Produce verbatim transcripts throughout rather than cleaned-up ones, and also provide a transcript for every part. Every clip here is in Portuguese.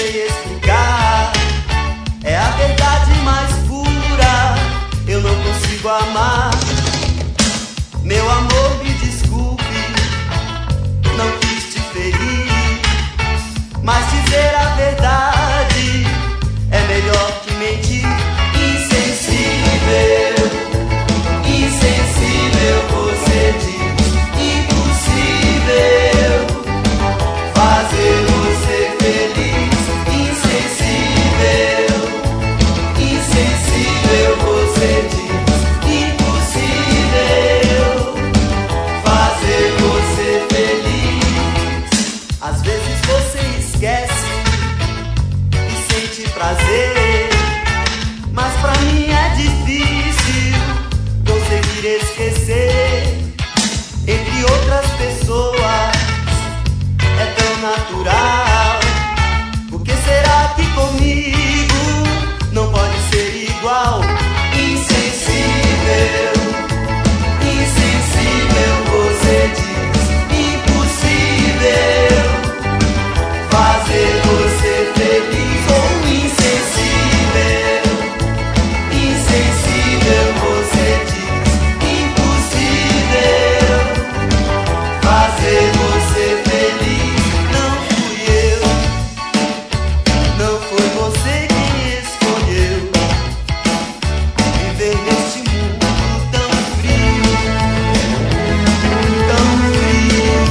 sei explicar. É a verdade mais pura, eu não consigo amar. Meu amor, me desculpe, não quis te ferir, mas dizer a verdade é melhor que mentir. Insensível, insensível, você diz impossível fazer você feliz. Insensível, insensível, você diz impossível fazer você feliz. Às vezes você esquece e sente prazer, mas pra mim é difícil conseguir esquecer. Entre outras pessoas é tão natural, por que será que comigo não pode ser igual? Insensível, insensível, você diz impossível fazer você feliz. Ou insensível, insensível, você diz impossível fazer você feliz. Não fui eu, não foi você quem escolheu viver neste mundo tão frio, tão frio.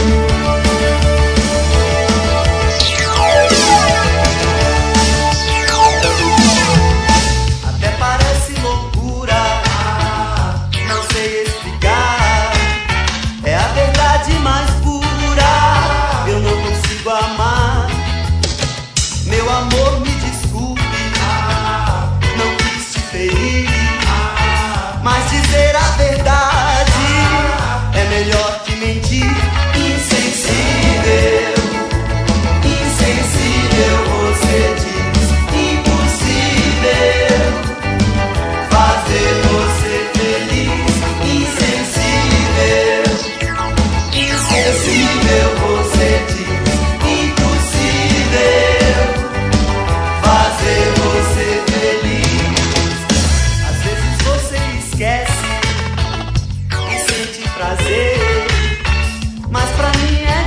Até parece loucura, não sei explicar. É a verdade mais pura, eu não consigo amar. Meu amor, me desculpe, não quis te ferir, mas dizer a verdade é melhor que mentir. Insensível, insensível, você diz impossível fazer você feliz. Insensível, insensível, você diz impossível fazer você feliz. Às vezes você esquece e sente prazer, mas pra mim é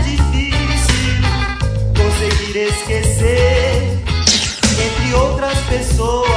difícil conseguir esquecer. Entre outras pessoas